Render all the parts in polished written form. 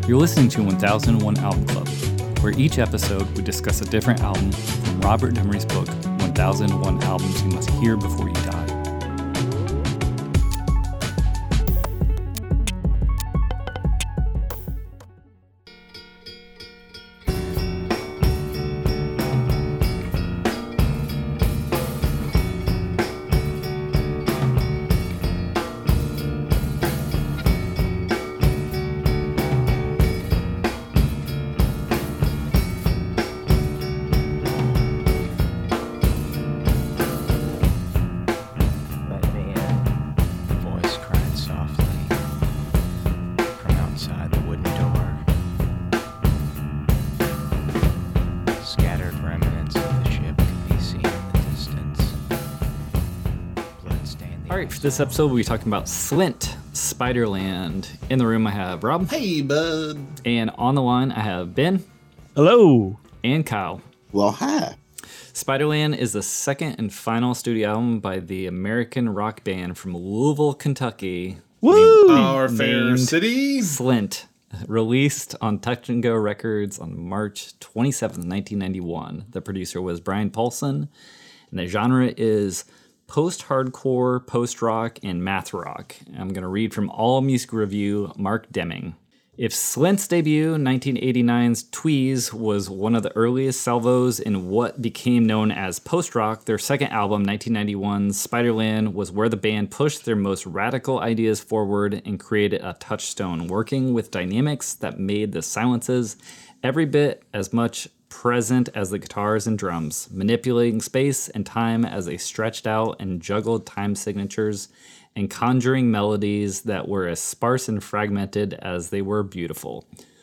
You're listening to 1001 Album Club, where each episode we discuss a different album from Robert Dimery's book, 1001 Albums You Must Hear Before You Die. For this episode, we'll be talking about Slint, Spiderland. In the room, I have Rob. Hey, bud. And on the line, I have Ben. Hello. And Kyle. Well, hi. Spiderland is the second and final studio album by the American rock band from Louisville, Kentucky. Woo! Our fair city. Slint, released on Touch and Go Records on March 27th, 1991. The producer was Brian Paulson, and the genre is post-hardcore, post-rock, and math rock. I'm going to read from All Music Review, Mark Deming. If Slint's debut, 1989's Tweez, was one of the earliest salvos in what became known as post-rock, their second album, 1991's Spiderland, was where the band pushed their most radical ideas forward and created a touchstone, working with dynamics that made the silences every bit as much present as the guitars and drums, manipulating space and time as they stretched out and juggled time signatures and conjuring melodies that were as sparse and fragmented as they were beautiful.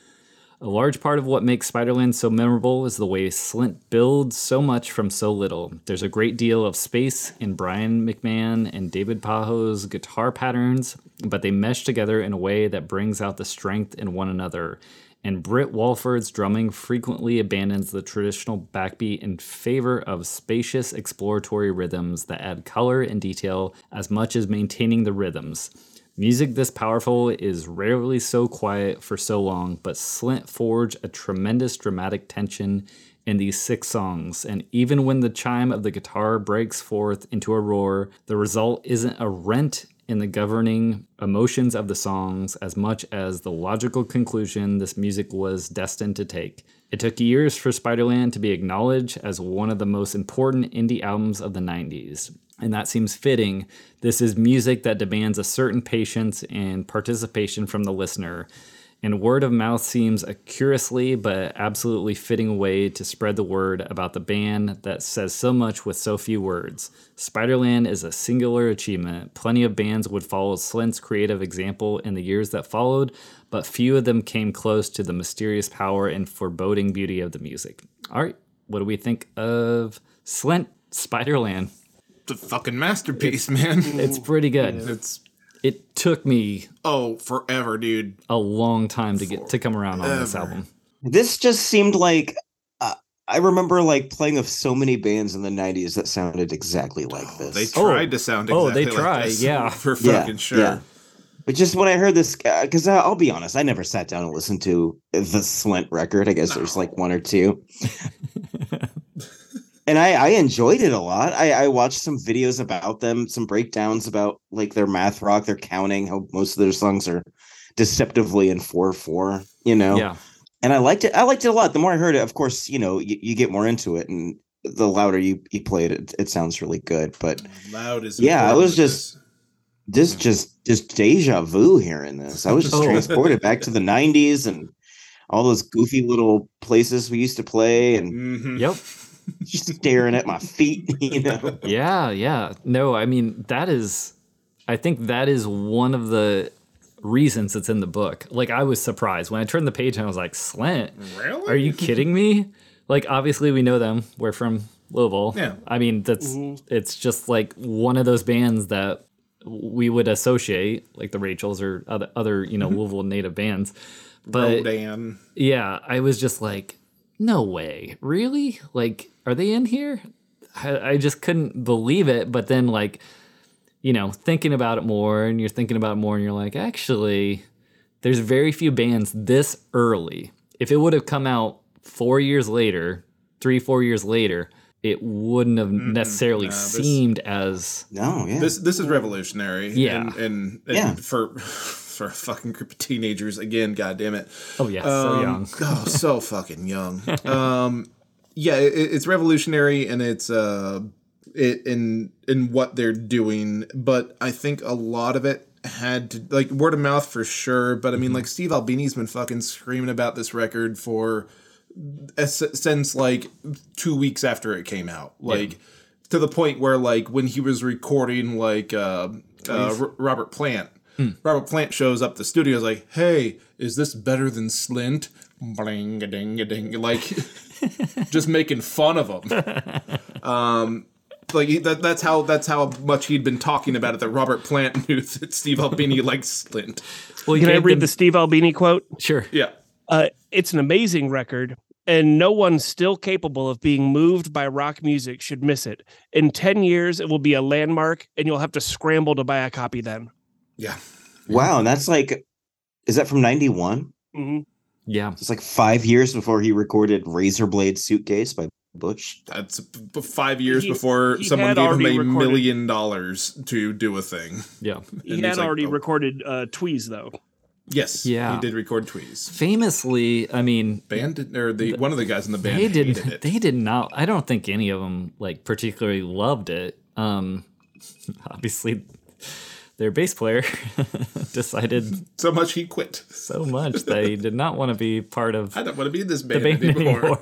A large part of what makes Spiderland so memorable is the way Slint builds so much from so little. There's a great deal of space in Brian McMahon and David Pajo's guitar patterns, but they mesh together in a way that brings out the strength in one another. And Britt Walford's drumming frequently abandons the traditional backbeat in favor of spacious exploratory rhythms that add color and detail as much as maintaining the rhythms. Music this powerful is rarely so quiet for so long, but Slint forged a tremendous dramatic tension in these 6 songs, and even when the chime of the guitar breaks forth into a roar, the result isn't a rent in the governing emotions of the songs as much as the logical conclusion this music was destined to take. It took years for Spiderland to be acknowledged as one of the most important indie albums of the 90s. And that seems fitting. This is music that demands a certain patience and participation from the listener. And word of mouth seems a curiously but absolutely fitting way to spread the word about the band that says so much with so few words. Spiderland is a singular achievement. Plenty of bands would follow Slint's creative example in the years that followed, but few of them came close to the mysterious power and foreboding beauty of the music. All right, what do we think of Slint, Spiderland? It's a fucking masterpiece, man. It's pretty good. It took me forever, dude. A long time to come around on this album. This just seemed like I remember like playing with so many bands in the 90s that sounded exactly like this. They tried to sound exactly like this. Yeah. For fucking sure. Yeah. But just when I heard this, because I'll be honest, I never sat down and listened to the Slint record. I guess there's like 1 or 2. And I enjoyed it a lot. I watched some videos about them, some breakdowns about like their math rock, their counting, how most of their songs are deceptively in 4/4, you know? Yeah. And I liked it. I liked it a lot. The more I heard it, of course, you know, you get more into it, and the louder you play it, it sounds really good. But loud is it was just deja vu hearing this. I was just transported back to the 90s and all those goofy little places we used to play, and Yep. Just staring at my feet, you know? Yeah. No, I mean, I think that is one of the reasons it's in the book. Like, I was surprised. When I turned the page and I was like, Slint? Really? Are you kidding me? Like, obviously we know them. We're from Louisville. Yeah. I mean, it's just like one of those bands that we would associate, like the Rachels or other Louisville native bands. But Rodan. Yeah, I was just like, no way. Really? Like, are they in here? I just couldn't believe it. But then, like, thinking about it more, and you're thinking about it more, and you're like, actually, there's very few bands this early. If it would have come out 4 years later, 3-4 years later, it wouldn't have necessarily seemed as... No, yeah. This is revolutionary. Yeah. And for a fucking group of teenagers, again, God damn it. Oh, yeah, so young. Oh, so fucking young. It's revolutionary, and it's in what they're doing, but I think a lot of it had to, like, word of mouth for sure, but I mean, like, Steve Albini's been fucking screaming about this record since like 2 weeks after it came out, like to the point where, like, when he was recording like Robert Plant shows up the studio, is like, hey, is this better than Slint? Bling a ding a ding, like just making fun of him. Like that's how much he'd been talking about it, that Robert Plant knew that Steve Albini liked Slint. Well, can I read the Steve Albini quote? Sure. Yeah. It's an amazing record, and no one still capable of being moved by rock music should miss it. In 10 years, it will be a landmark, and you'll have to scramble to buy a copy then. Yeah. Wow, and that's like, is that from 91? Mm-hmm. Yeah. It's like 5 years before he recorded Razorblade Suitcase by Bush. That's 5 years before someone gave him $1 million to do a thing. Yeah. He had already recorded Tweez, though. Yes, yeah, he did record Tweez. Famously, I mean, one of the guys in the band They did not. I don't think any of them like particularly loved it. Obviously, their bass player decided so much he quit. So much that he did not want to be part of. I don't want to be in this band anymore.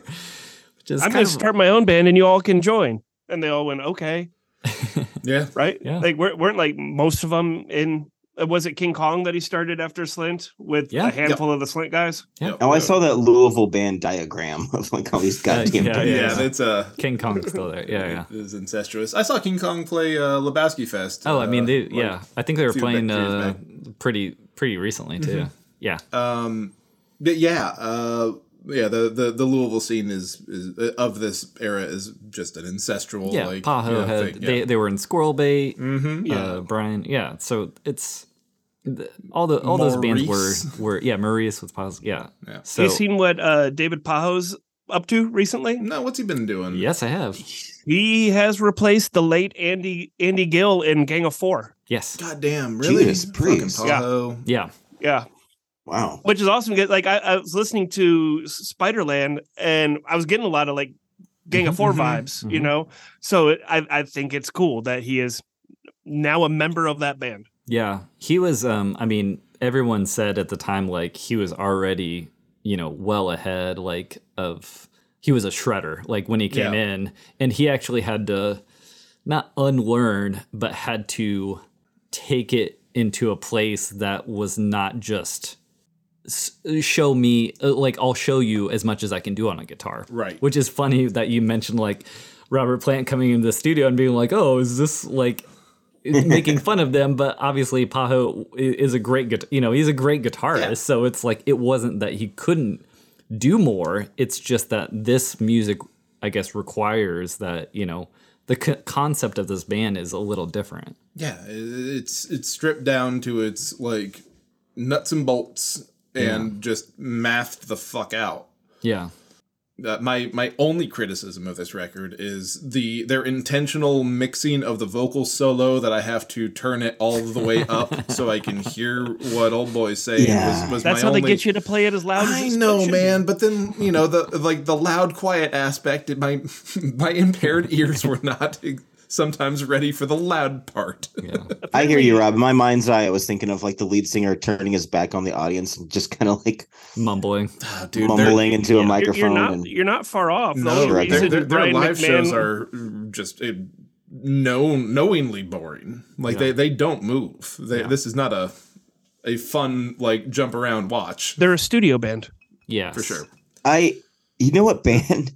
I'm going to start my own band, and you all can join. And they all went, okay. Yeah, right. Yeah. Like weren't like most of them in. Was it King Kong that he started after Slint with a handful of the Slint guys? Yeah. Oh, I saw that Louisville band diagram of like all these goddamn bands. It's King Kong's still there. Yeah. It is incestuous. I saw King Kong play Lebowski Fest. Oh, I mean, I think they were playing pretty recently too. Mm-hmm. Yeah. But the Louisville scene is of this era is just an ancestral. Yeah, like, Paho had they were in Squirrel Bait. Mm-hmm. Brian. Yeah, so it's all those bands were Maurice with Paho. Yeah. So you seen what David Pajo's up to recently? No, what's he been doing? Yes, I have. He has replaced the late Andy Gill in Gang of Four. Yes. God damn, really? Jesus, Priest. Yeah. Wow. Which is awesome. Like I was listening to Spiderland, and I was getting a lot of like Gang of Four vibes, you know? So I think it's cool that he is now a member of that band. Yeah. He was, I mean, everyone said at the time, like, he was already, well ahead, like, he was a shredder, like, when he came in. And he actually had to not unlearn, but had to take it into a place that was not just show me, like, I'll show you as much as I can do on a guitar. Right. Which is funny that you mentioned, like, Robert Plant coming into the studio and being like, oh, is this, like, making fun of them? But obviously Pajo is a great, he's a great guitarist. Yeah. So it's like, it wasn't that he couldn't do more. It's just that this music, I guess, requires that, the concept of this band is a little different. Yeah. It's stripped down to its, like, nuts and bolts and just mathed the fuck out. Yeah. My only criticism of this record is their intentional mixing of the vocal solo that I have to turn it all the way up so I can hear what Old Boy's saying. Yeah. Was that's my how only... they get you to play it as loud as I know, man, but then the loud quiet aspect, my impaired ears were not sometimes ready for the loud part. Yeah. I hear you, Rob. In my mind's eye, I was thinking of like the lead singer turning his back on the audience and just kind of like mumbling into a microphone. You're not far off. No, their live shows are just knowingly boring. Like they don't move. This is not a fun, like, jump around watch. They're a studio band. Yeah, for sure. You know what band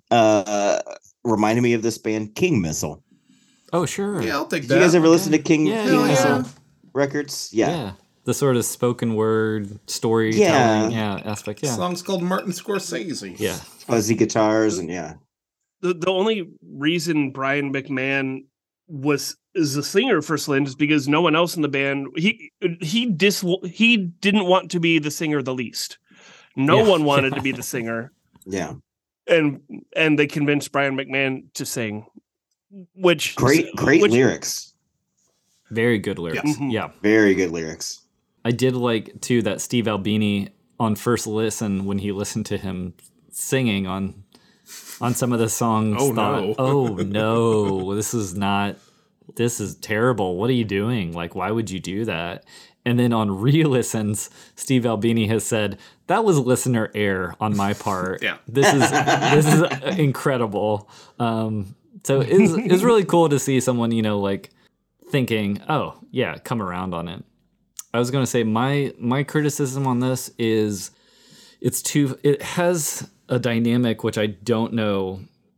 reminded me of this band? King Missile. Oh, sure. Yeah, I'll take that. You guys ever listen to King Missile records? Yeah. The sort of spoken word storytelling aspect. Yeah. The song's called Martin Scorsese. Yeah. Fuzzy guitars and The only reason Brian McMahon was is the singer for Slint is because no one else in the band he didn't want to be the singer the least. No one wanted to be the singer. Yeah. And they convinced Brian McMahon to sing, which great lyrics. Very good lyrics. Yeah. Yeah. Very good lyrics. I did like too that Steve Albini on first listen when he listened to him singing on some of the songs oh no, this is terrible. What are you doing? Like, why would you do that? And then on re-listens, Steve Albini has said, that was listener error on my part. Yeah. This is incredible. So it's really cool to see someone, like thinking, oh yeah, come around on it. I was going to say my criticism on this is it has a dynamic which I don't know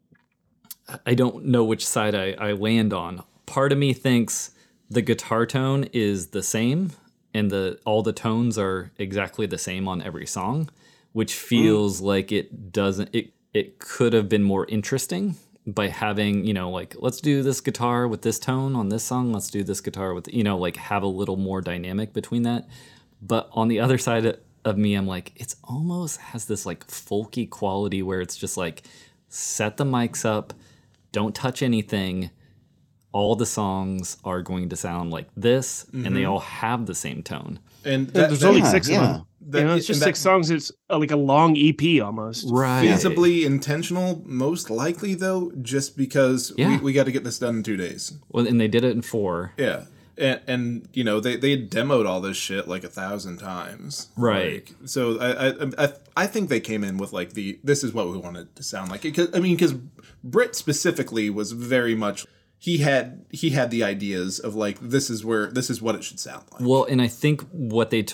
which side I land on. Part of me thinks the guitar tone is the same and all the tones are exactly the same on every song, which feels like it could have been more interesting by having, let's do this guitar with this tone on this song. Let's do this guitar with, have a little more dynamic between that. But on the other side of me, I'm like, it's almost has this like folky quality where it's just like, set the mics up, don't touch anything. All the songs are going to sound like this, and they all have the same tone. And there's only 6 of them. It's just 6 songs. It's like a long EP almost. Right. Feasibly intentional, most likely, though, just because we got to get this done in 2 days. Well, and they did it in 4. Yeah. And they demoed all this shit like 1,000 times. Right. Like, so I think they came in with like this is what we wanted to sound like. Because Britt specifically was very much... He had the ideas of like this is what it should sound like. Well, and I think what they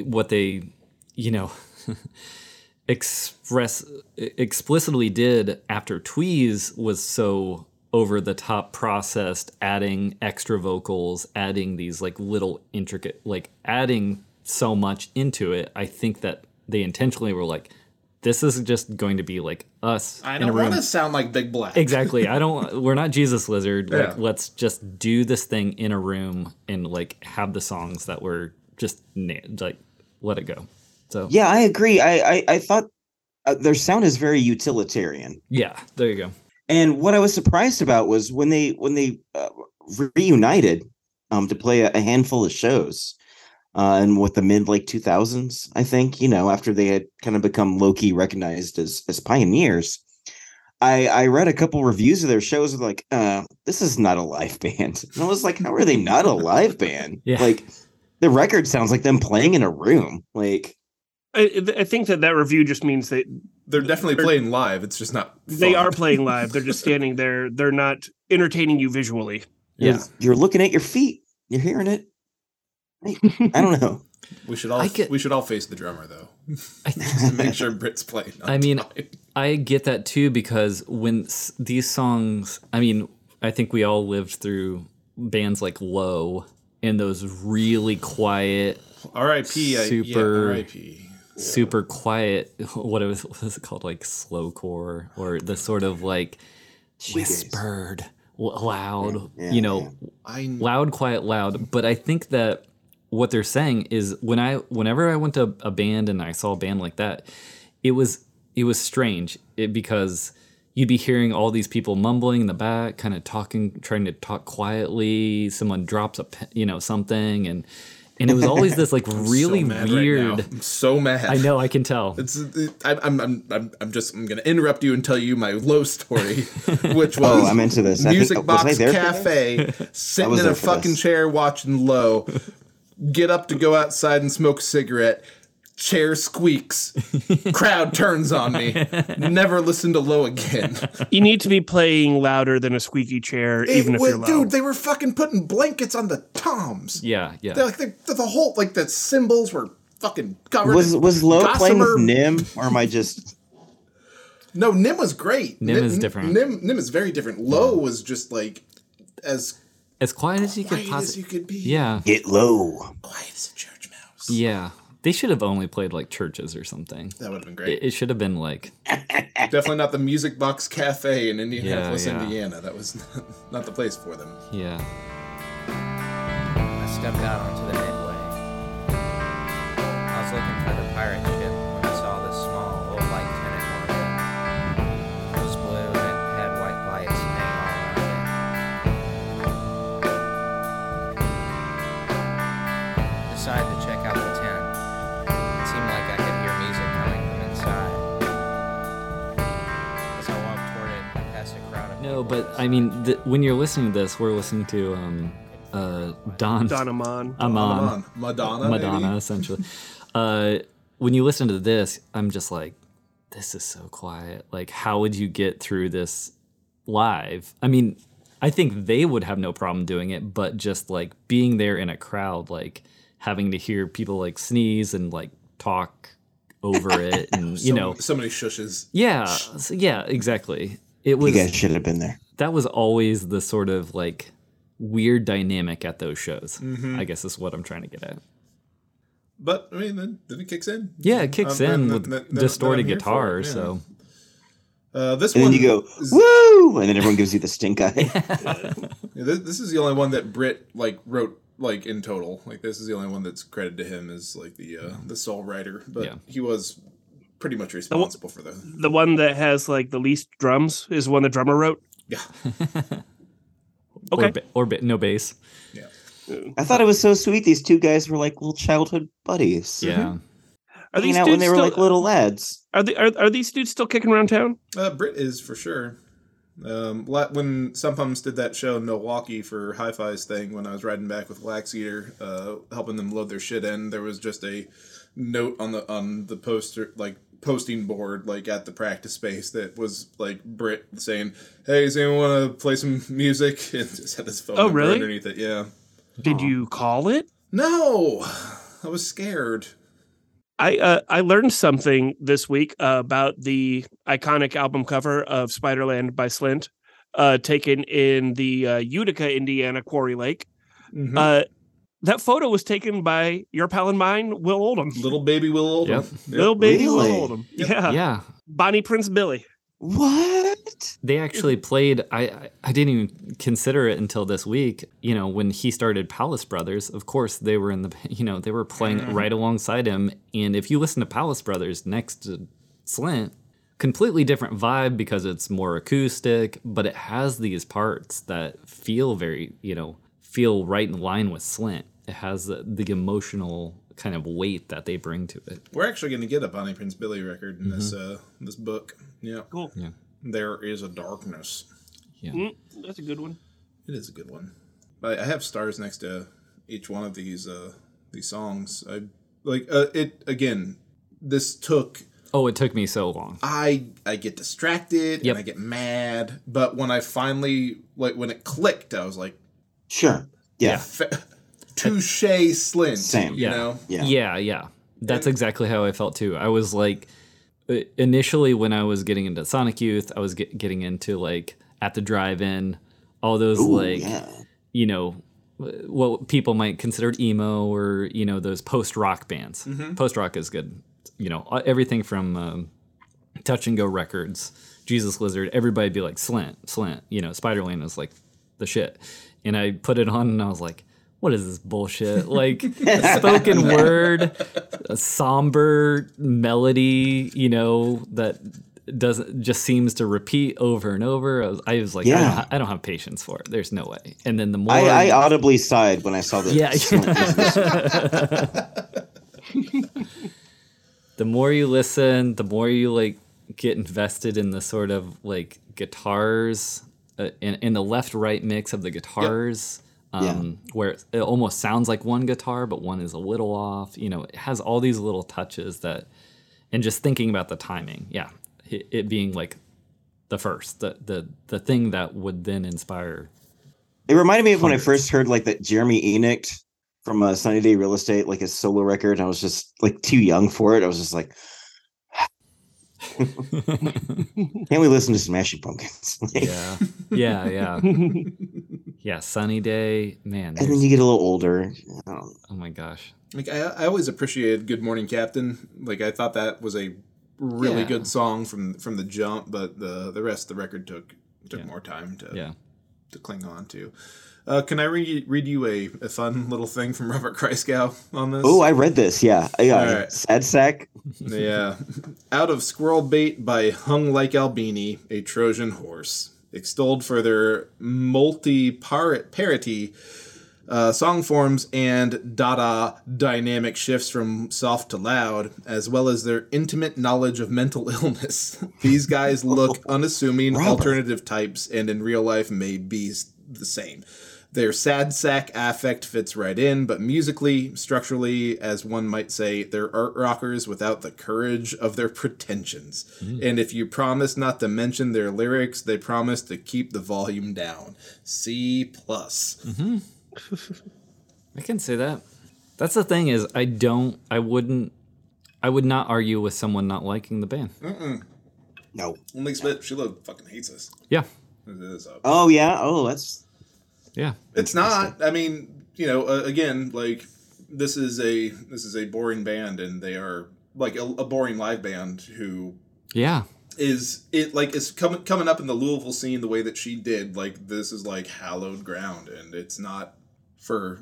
explicitly did after Tweez was so over the top processed, adding extra vocals, adding these like little intricate, like adding so much into it. I think that they intentionally were like, this is just going to be like us. I don't want to sound like Big Black. Exactly. We're not Jesus Lizard. Yeah. Like, let's just do this thing in a room and like have the songs that were just like let it go. So yeah, I agree. I thought their sound is very utilitarian. Yeah, there you go. And what I was surprised about was when they reunited to play a handful of shows. And with the mid 2000s, I think, after they had kind of become low-key recognized as pioneers, I read a couple reviews of their shows with like, this is not a live band. And I was like, how are they not a live band? Yeah. Like, the record sounds like them playing in a room. Like, I think that review just means they're definitely playing live. It's just not fun. They are playing live. They're just standing there. They're not entertaining you visually. Yeah. You're looking at your feet. You're hearing it. I don't know. We should all face the drummer though, to make sure Britt's playing. I get that too because when these songs, I think we all lived through bands like Low and those really quiet, R.I.P. R.I.P. Super quiet. What was it called? Like slowcore or the sort of like whispered, loud. Loud, quiet, loud. But I think that what they're saying is whenever I went to a band and I saw a band like that, it was strange because you'd be hearing all these people mumbling in the back, kind of talking, trying to talk quietly. Someone drops something, and it was always this like really weird. Right I'm so mad. I know, I can tell. I'm gonna interrupt you and tell you my Low story, which was I'm into this. Music Box Cafe, sitting in a fucking chair watching Low. Get up to go outside and smoke a cigarette. Chair squeaks. Crowd turns on me. Never listen to Low again. You need to be playing louder than a squeaky chair, even if you're loud. Dude, they were fucking putting blankets on the toms. Yeah. The whole the cymbals were fucking covered. Was Low playing with Nim, or am I just? No, Nim was great. Nim is different. Nim is very different. Low was just like as quiet as you could possibly be. Yeah. Get low. Quiet as a church mouse. Yeah. They should have only played like churches or something. That would have been great. It should have been like definitely not the Music Box Cafe in Indianapolis, Indiana. That was not the place for them. Yeah. I stepped out onto the midway. I was looking for the pirate ship when I saw this small old light tenant motor. It was blue and it had white lights hanging all around it. Decided to check out the tent. It seemed like I could hear music coming from inside. As I walked toward it, I passed a crowd of No, people. but I mean, when you're listening to this, we're listening to Don Amon. Amon, Madonna, Madonna, essentially. When you listen to this, I'm just like, this is so quiet. Like, how would you get through this live? I mean, I think they would have no problem doing it, but just like being there in a crowd, like having to hear people like sneeze and like talk over it, and so many shushes. yeah, yeah, exactly. It was. You guys should have been there. That was always the sort of like weird dynamic at those shows. Mm-hmm. I guess is what I'm trying to get at. But I mean, then it kicks in. Yeah, it kicks in with distorted I'm here for it, guitar. yeah. So This And one, then you go, is- woo! And then everyone gives you the stink eye. Yeah, this is the only one that Britt like wrote like in total. Like this is the only one that's credited to him as like the sole writer. But Yeah. he was pretty much responsible for the. The one that has like the least drums is one the drummer wrote. Yeah, Okay. no bass. yeah. I thought it was so sweet. These two guys were like little childhood buddies. Yeah. Are these Hanging out dudes when they were still, like little lads. are these dudes still kicking around town? Britt is for sure. When Sun Pumps did that show in Milwaukee for Hi-Fi's thing, when I was riding back with Wax Eater, helping them load their shit in, there was just a note on the poster, like posting board, like at the practice space, that was like Britt saying, "Hey, does anyone want to play some music?" And just had his phone Oh, number really? underneath it. Yeah. Did you call it? No, I was scared. I learned something this week about the iconic album cover of Spiderland by Slint, taken in the Utica, Indiana Quarry Lake. Mhm. That photo was taken by your pal and mine, Will Oldham. Little baby Will Oldham. Yep. Little baby Really? Will Oldham. Yeah. Yeah. Bonnie Prince Billy. What? They actually played. I didn't even consider it until this week. You know, when he started Palace Brothers, of course they were in the. You know, they were playing right alongside him. And if you listen to Palace Brothers next to Slint, completely different vibe because it's more acoustic, but it has these parts that feel very, feel right in line with Slint. It has the emotional kind of weight that they bring to it. We're actually going to get a Bonnie Prince Billy record in this book. Yeah. Cool. Yeah. There is a darkness. Yeah. That's a good one. It is a good one. I have stars next to each one of these songs. I like it again. This took. Oh, it took me so long. I get distracted Yep. and I get mad, but when I finally when it clicked, I was like, Sure. Yeah. touche, Slint. Same. You know. Yeah. Yeah. That's exactly how I felt too. I was like, initially when I was getting into Sonic Youth, I was getting into like At the Drive-In, all those yeah. what people might consider emo or, those post-rock bands. Post-rock is good. Everything from Touch and Go Records, Jesus Lizard, everybody'd be like, Slint. Spiderland was like the shit. And I put it on and I was like, what is this bullshit? Like spoken word, a somber melody, that doesn't just seems to repeat over and over. I was like, Yeah. I don't have patience for it. There's no way. And then the more I audibly sighed when I saw that. Yeah. the more you listen, the more you like get invested in the sort of like guitars, in the left-right mix of the guitars. Where it almost sounds like one guitar, but one is a little off. It has all these little touches and just thinking about the timing. Yeah, it being like the first, the thing that would then inspire. It reminded me of when I first heard like that Jeremy Enoch from Sunny Day Real Estate, like his solo record. And I was just like too young for it. I was just like, can't we listen to Smashing Pumpkins? Yeah, Sunny Day, man. And then you get a little older. Oh my gosh. Like I always appreciated "Good Morning Captain." Like I thought that was a really good song from the jump, but the rest of the record took more time to cling on to. Can I read you a fun little thing from Robert Christgau on this? Oh, I read this. Yeah. All right. Sad sack. Yeah. Out of Squirrel Bait by Hung Like Albini, a Trojan horse. Extolled for their multi-parity song forms and Dada dynamic shifts from soft to loud, as well as their intimate knowledge of mental illness. These guys look unassuming alternative types, and in real life may be the same. Their sad sack affect fits right in, but musically, structurally, as one might say, they're art rockers without the courage of their pretensions. And if you promise not to mention their lyrics, they promise to keep the volume down. C+. I can say that. That's the thing is, I would not argue with someone not liking the band. No. Only Smith, Sheila fucking hates us. Yeah. Oh, yeah. Oh, that's... Yeah. It's not. I mean, again, like this is a boring band, and they are like a boring live band who is coming up in the Louisville scene the way that she did. Like this is like hallowed ground, and it's not for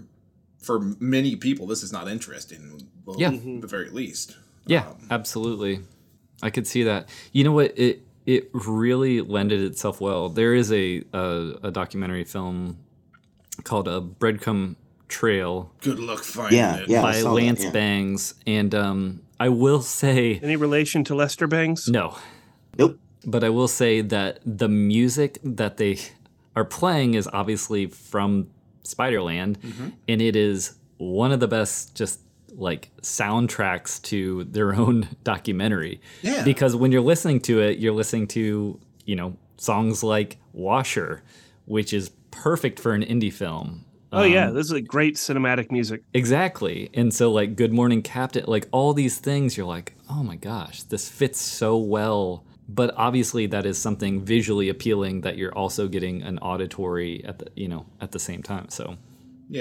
many people. This is not interesting. At the very least. Yeah, absolutely. I could see that. You know what? It really lended itself well. There is a documentary film called a Breadcrumb Trail. Good luck finding it. By Lance Bangs. And I will say... Any relation to Lester Bangs? No. Nope. But I will say that the music that they are playing is obviously from Spiderland. And it is one of the best just like soundtracks to their own documentary. Yeah. Because when you're listening to it, you're listening to, songs like Washer, which is perfect for an indie film. Oh, yeah. This is like great cinematic music. Exactly. And so, like, Good Morning Captain, like, all these things, you're like, oh my gosh, this fits so well. But obviously, that is something visually appealing that you're also getting an auditory at the same time. So, yeah,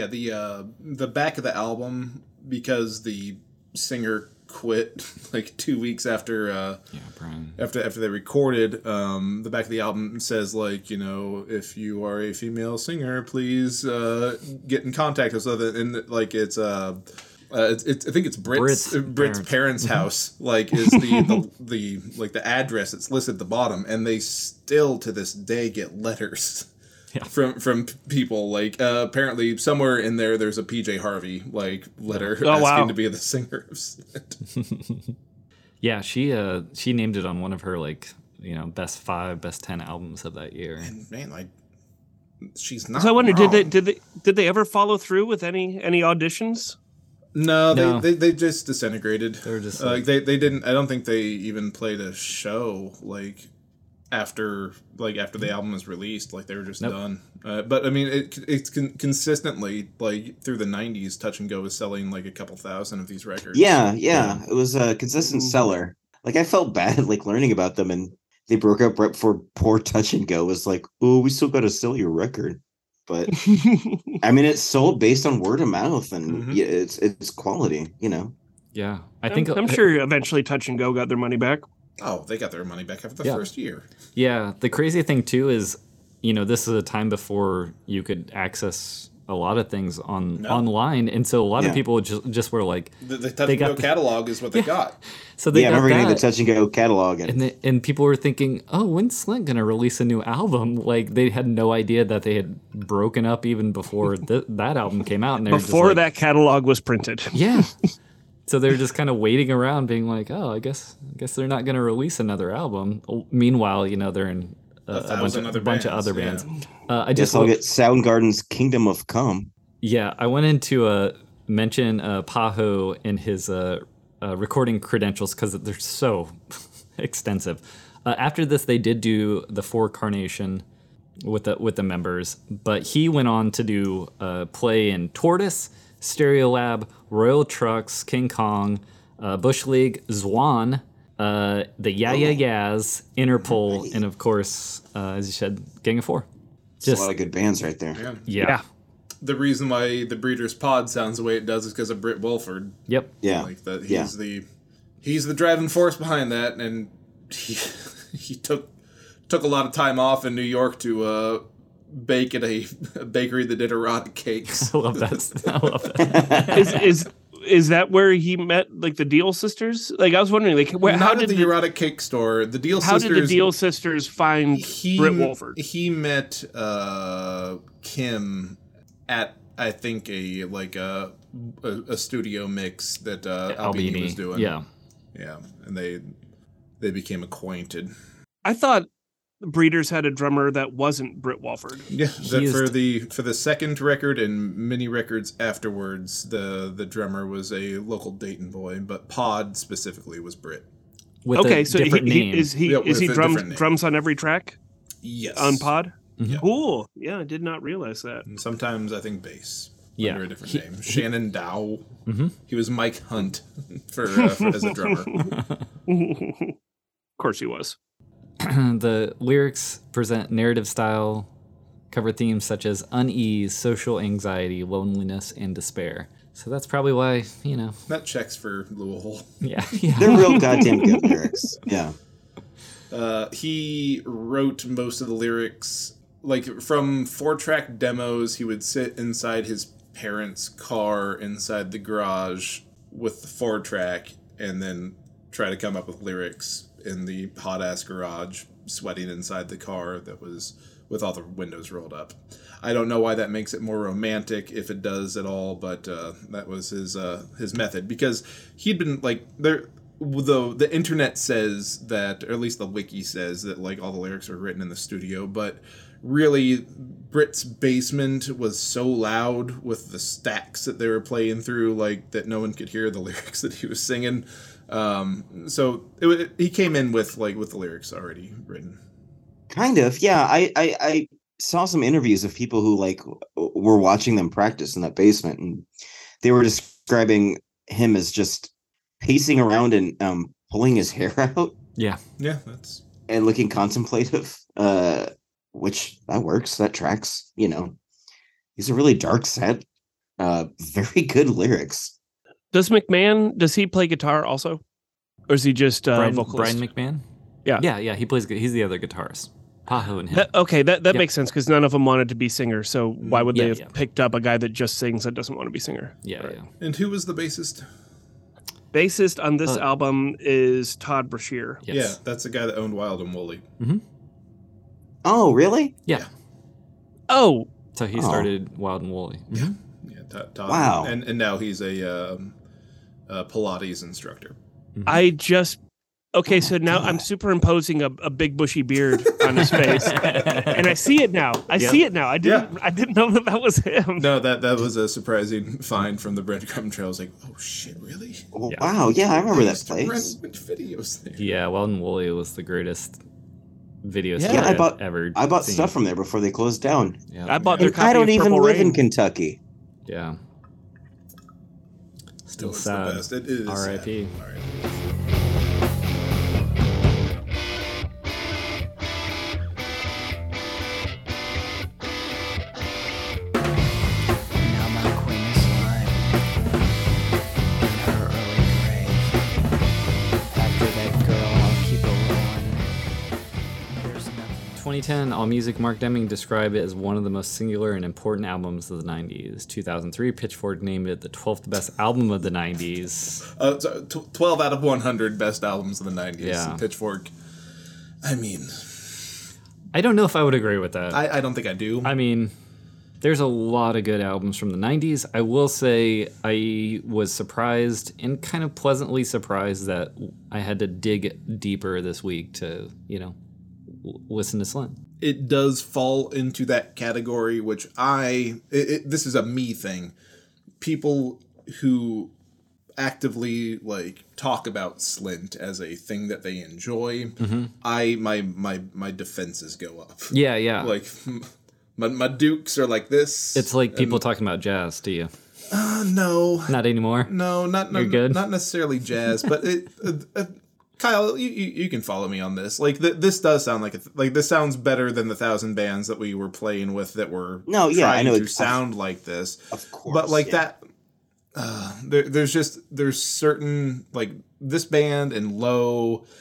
the back of the album, because the singer quit like 2 weeks after Brian. after they recorded, the back of the album says like, if you are a female singer, please get in contact with us. And like it's I think it's Brit's parents' house, like is the like the address that's listed at the bottom, and they still to this day get letters from people like apparently somewhere in there's a PJ Harvey like letter asking to be the singer of Slint. Yeah, she named it on one of her like best 5, best 10 albums of that year. And man, like she's not. So I wonder, wrong. did they ever follow through with any auditions? No. They just disintegrated. They were just they didn't. I don't think they even played a show like after the album was released. Like they were just done. But I mean, it's consistently like through the 90s, Touch and Go was selling like a couple thousand of these records. Yeah. It was a consistent seller. Like I felt bad like learning about them, and they broke up right before poor Touch and Go was like, oh, we still got to sell your record. But I mean, it's sold based on word of mouth, and it's quality, Yeah, I think I'm sure eventually Touch and Go got their money back. Oh, they got their money back after the first year. Yeah, the crazy thing too is, this is a time before you could access a lot of things online, and so a lot of people just were like, the Touch and Go catalog is what they got. So they I remember getting the Touch and Go catalog, and people were thinking, oh, when's Slint gonna release a new album? Like they had no idea that they had broken up even before that album came out, and before that catalog was printed. Yeah. So they're just kind of waiting around, being like, "Oh, I guess they're not going to release another album." Meanwhile, they're in a bunch of other bands. I guess I'll get Soundgarden's Kingdom of Come. Yeah, I went into mention Paho in his recording credentials because they're so extensive. After this, they did do the 4 Carnation with the members, but he went on to do play in Tortoise, Stereolab, Royal Trucks, King Kong, Bush League, Zwan, the Yeah Yeahs, Interpol, and of course, as you said, Gang of Four. Just a lot of good bands right there. Yeah. The reason why the Breeders' Pod sounds the way it does is because of Britt Wilford. Yep. Yeah. Like that, he's the driving force behind that, and he took a lot of time off in New York to bake at a bakery that did erotic cakes. I love that. I love that. Is that where he met like the Deal sisters? Like I was wondering, like how Not did at the erotic cake store. The Deal how sisters. did the Deal sisters find Britt Wolford? He met Kim at, I think, a studio mix that Albini was doing. Yeah. And they became acquainted. I thought Breeders had a drummer that wasn't Britt Wolford. Yeah, for the second record and many records afterwards, the drummer was a local Dayton boy, but Pod specifically was Britt. With a different name. Is he drums on every track? Yes, on Pod. Yeah. Cool. Yeah, I did not realize that. And sometimes I think bass. Yeah. Under a different name. Shannon Dow. Mm-hmm. He was Mike Hunt for as a drummer. Of course he was. The lyrics present narrative style, cover themes such as unease, social anxiety, loneliness, and despair. So that's probably why, That checks for Louisville. Yeah. They're real goddamn good lyrics. Yeah. He wrote most of the lyrics, like from 4-track demos. He would sit inside his parents' car inside the garage with the 4-track and then try to come up with lyrics in the hot ass garage, sweating inside the car that was with all the windows rolled up. I don't know why that makes it more romantic, if it does at all, but that was his method, because he'd been like there. The internet says that, or at least the wiki says that, like, all the lyrics were written in the studio, but really Britt's basement was so loud with the stacks that they were playing through, like, that no one could hear the lyrics that he was singing. So he came in with the lyrics already written. Kind of, yeah. I saw some interviews of people who were watching them practice in that basement, and they were describing him as just pacing around and pulling his hair out. Yeah. That's and looking contemplative. Which that works. That tracks. He's a really dark set. Very good lyrics. Does he play guitar also? Or is he just vocalist? Brian McMahon? Yeah. Yeah, he plays. He's the other guitarist. Paho and him. That makes sense, because none of them wanted to be singers, so why would they have picked up a guy that just sings that doesn't want to be singer? Yeah, right. yeah. And who was the bassist? Bassist on this album is Todd Brashear. Yes. Yeah, that's the guy that owned Wild and Woolly. Mm-hmm. Oh, really? Yeah. Oh. So he started Wild and Woolly. Yeah. Todd. Wow. And now he's a Pilates instructor. Mm-hmm. Okay, so now I'm superimposing a big bushy beard on his face, and I see it now. I didn't know that was him. No, that was a surprising find from the breadcrumb trail. I was like, oh shit, really? Oh, yeah. Wow, yeah, I remember that place. Videos there. Yeah, Wild and Woolly was the greatest video store I've ever. I bought seen. stuff from there before they closed down. Yeah. I bought their copy I don't of even Purple live Rain. in Kentucky. Yeah. Still It's sad. the best. It is R.I.P. sad. R.I.P. Now my queen is lying in her early grave. After that girl, I'll keep it rolling. There's nothing. 2010, AllMusic Mark Deming described it as one of the most singular and important albums of the 90s. 2003, Pitchfork named it the 12th best album of the 90s. 12 out of 100 best albums of the 90s. Yeah. Pitchfork. I mean, I don't know if I would agree with that. I don't think I do. I mean, there's a lot of good albums from the 90s. I will say I was surprised and kind of pleasantly surprised that I had to dig deeper this week to, listen to Slim. It does fall into that category, which this is a me thing. People who actively talk about Slint as a thing that they enjoy, my defenses go up. Yeah. My dukes are like this. It's like people talking about jazz to you. No. Not anymore? No, You're good? Not necessarily jazz, but Kyle, you can follow me on this. This does sound like this sounds better than the 1,000 bands that we were playing with that were I know to sound like this. Of course, but that, there's certain this band and Low,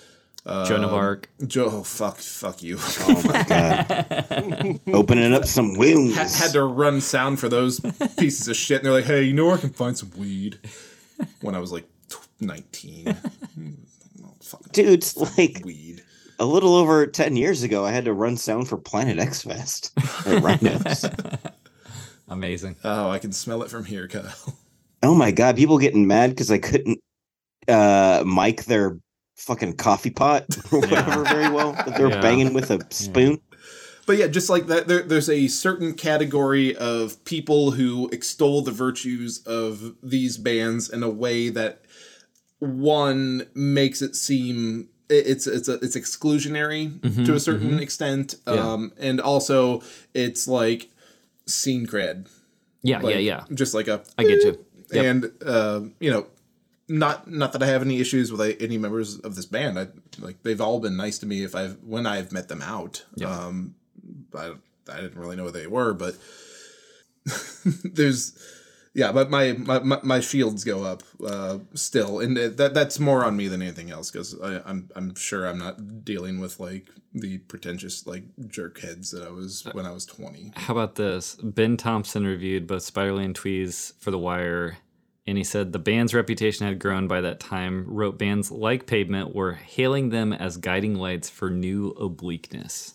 Joan of Arc. Joe, fuck you. Oh my god. Opening up some wounds. Had to run sound for those pieces of shit, and they're like, "Hey, you know where I can find some weed?" When I was like 19. Dude's like weed. A little over 10 years ago, I had to run sound for Planet X Fest at Rhinos. Amazing. Oh, I can smell it from here, Kyle. Oh my god, people getting mad because I couldn't mic their fucking coffee pot or whatever very well that they're banging with a spoon. But yeah, just like that, there's a certain category of people who extol the virtues of these bands in a way that one makes it seem it's exclusionary to a certain extent, and also it's like scene cred. Yeah, like, yeah. Just like a I get you. Yep. And you know, not that I have any issues with any members of this band. They've all been nice to me when I've met them out. Yeah. I didn't really know what they were, but but my shields go up still, and that's more on me than anything else, because I'm sure I'm not dealing with like the pretentious like jerk heads that I was when I was 20. How about this? Ben Thompson reviewed both Spiderly and Tweez for The Wire, and he said the band's reputation had grown by that time. Wrote bands like Pavement were hailing them as guiding lights for new obliqueness.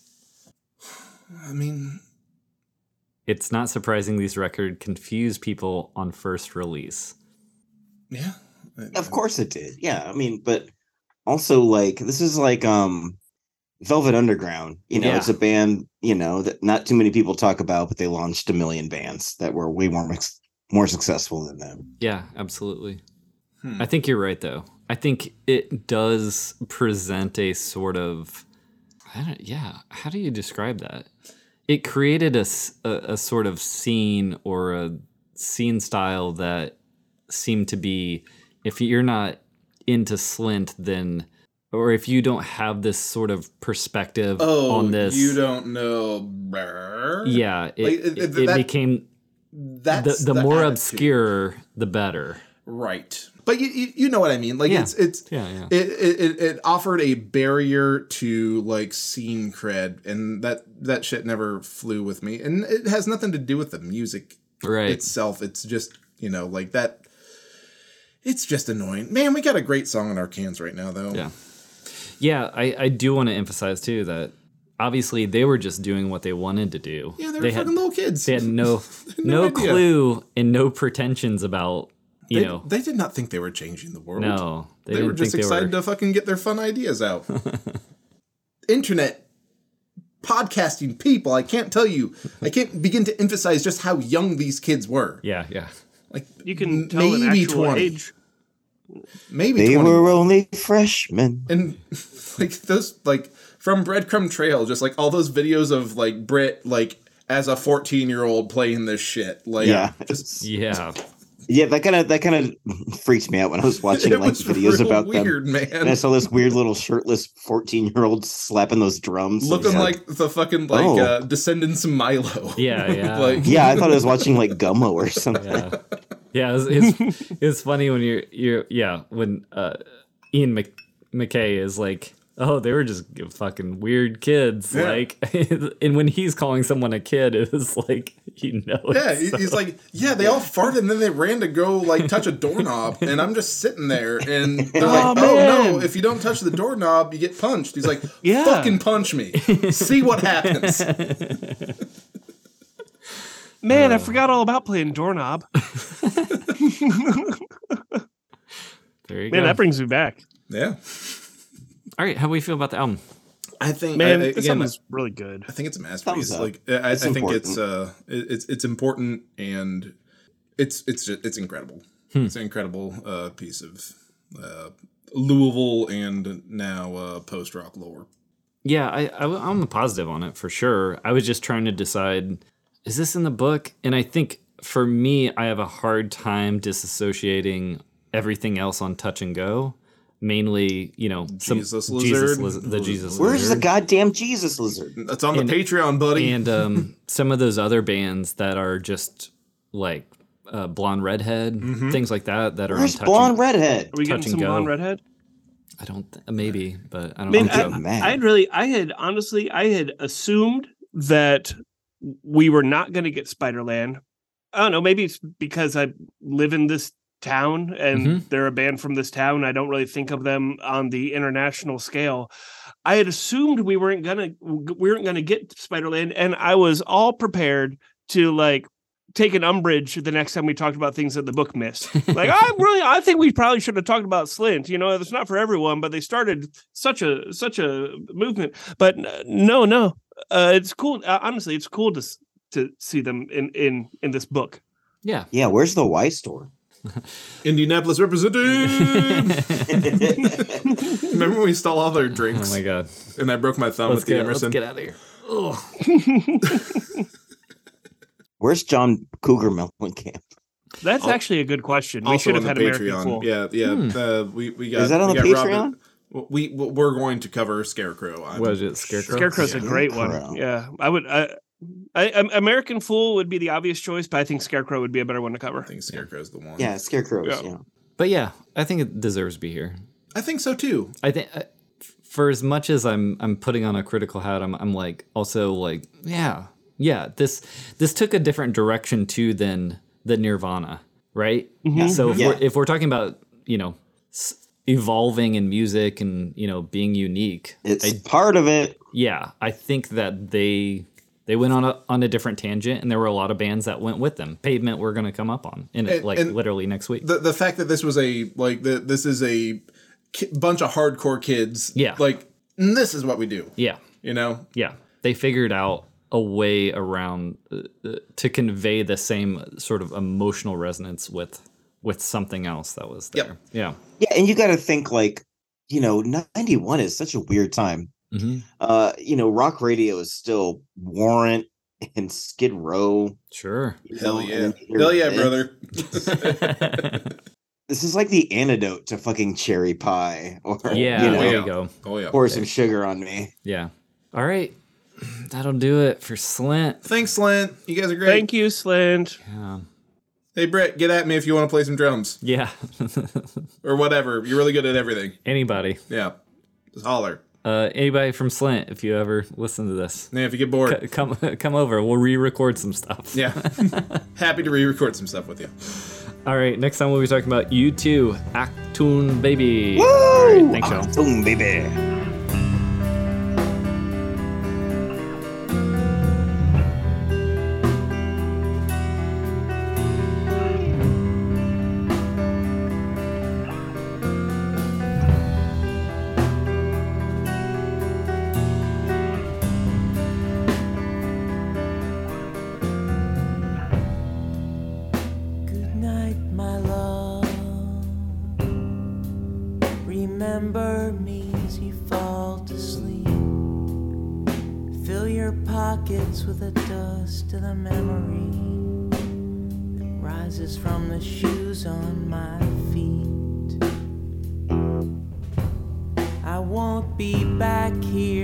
I mean, it's not surprising these records confused people on first release. Yeah. Of course it did. Yeah, I mean, but also like this is like Velvet Underground, it's a band, that not too many people talk about, but they launched a million bands that were way more successful than them. Yeah, absolutely. I think you're right, though. I think it does present a sort of, how do you describe that? It created a sort of scene or a scene style that seemed to be, if you're not into Slint, then, or if you don't have this sort of perspective on this. You don't know. Yeah, it became, the more attitude. Obscure, the better. Right. But you know what I mean? Like it offered a barrier to like scene cred, and that shit never flew with me. And it has nothing to do with the music itself. It's just, like that. It's just annoying. Man, we got a great song in our cans right now, though. Yeah. Yeah, I do want to emphasize too that obviously they were just doing what they wanted to do. Yeah, they were fucking little kids. They had no clue and no pretensions about. They did not think they were changing the world. No, they were just excited to fucking get their fun ideas out. Internet podcasting people, I can't begin to emphasize just how young these kids were. Yeah. Like you can tell maybe an actual 20. Age. Maybe they 20. were only freshmen. And like those, like from Breadcrumb Trail, just like all those videos of like Brit, like as a 14-year-old playing this shit. Like, Yeah, that kind of freaked me out when I was watching like videos about weird, them. Man. And I saw this weird little shirtless 14-year-old slapping those drums, looking like the fucking descendants of Milo. Yeah. Like, yeah, I thought I was watching like Gummo or something. Yeah, it's funny when when Ian McKay is like, oh, they were just fucking weird kids. Yeah. Like, and when he's calling someone a kid, it's like, Yeah, he's like, they all farted and then they ran to go like touch a doorknob, and I'm just sitting there, and they're like, no, if you don't touch the doorknob, you get punched. He's like, fucking punch me, see what happens. Man, I forgot all about playing doorknob. There you go. Man, that brings me back. Yeah. All right, how do we feel about the album? I think, this album is really good. I think it's a masterpiece. Like, I think it's important, and it's incredible. It's an incredible piece of Louisville and now post rock lore. Yeah, I'm positive on it for sure. I was just trying to decide, is this in the book? And I think for me, I have a hard time disassociating everything else on Touch and Go. Mainly, Jesus Lizard. The Jesus Lizard. Where's the goddamn Jesus Lizard? That's on the Patreon, buddy. And some of those other bands that are just like Blonde Redhead, things like that are Where's on Touch Blonde Redhead? Are we getting some Blonde Redhead? I don't maybe, but I don't I mean, think so. I had assumed that we were not going to get Spiderland. I don't know. Maybe it's because I live in this town and they're a band from this town. I don't really think of them on the international scale. I had assumed we weren't gonna get Spiderland, and I was all prepared to like take an umbrage the next time we talked about things that the book missed. Like, I think we probably should have talked about Slint. You know, it's not for everyone, but they started such a movement. But no, it's cool. Honestly, it's cool to see them in this book. Yeah. Yeah, where's the Y store? Indianapolis represented. Remember when we stole all their drinks? Oh my god. And I broke my thumb with the Emerson. Let's get out of here. Ugh. Where's John Cougar Mellencamp? That's actually a good question. We Also should have on had the American Patreon. Fool. Yeah. We got. Is that on we the got Patreon? We're going to cover Scarecrow. What is it? Scarecrow? Scarecrow's a great Scarecrow. one. Yeah, I would. American Fool would be the obvious choice, but I think Scarecrow would be a better one to cover. I think Scarecrow's the one. Yeah, Scarecrows. Yeah. Yeah. But yeah, I think it deserves to be here. I think so too. I think for as much as I'm putting on a critical hat, I'm like also like yeah. This took a different direction too than the Nirvana, right? So if we're talking about evolving in music and being unique, It's part of it. yeah, I think that they went on a different tangent, and there were a lot of bands that went with them. Pavement we're going to come up on in And literally next week. The fact that this was this is a bunch of hardcore kids. Yeah. Like this is what we do. Yeah. Yeah, they figured out a way around to convey the same sort of emotional resonance with something else that was there. Yep. Yeah. Yeah, and you got to think 91 is such a weird time. Rock radio is still Warrant and Skid Row. Sure. Hell and yeah. then you hear Hell yeah, this. brother. This is like the antidote to fucking cherry pie, or Yeah, there you go. Oh yeah. pour some sugar on me. Yeah. All right. That'll do it for Slint. Thanks, Lynn. You guys are great. Thank you, Slint. Yeah. Hey, Brett, get at me if you want to play some drums Yeah. or whatever. You're really good at everything. Anybody. Yeah. Just holler. Anybody from Slint, if you ever listen to this, Yeah, if you get bored. come over. We'll re-record some stuff. Yeah. Happy to re-record some stuff with you. All right. Next time we'll be talking about U2, Achtung Baby. Woo! All right. Thanks, y'all. Boom, baby. Good night, my love. Remember me as you fall to sleep. Fill your pockets with the dust of the memory that rises from the shoes on my feet. I won't be back here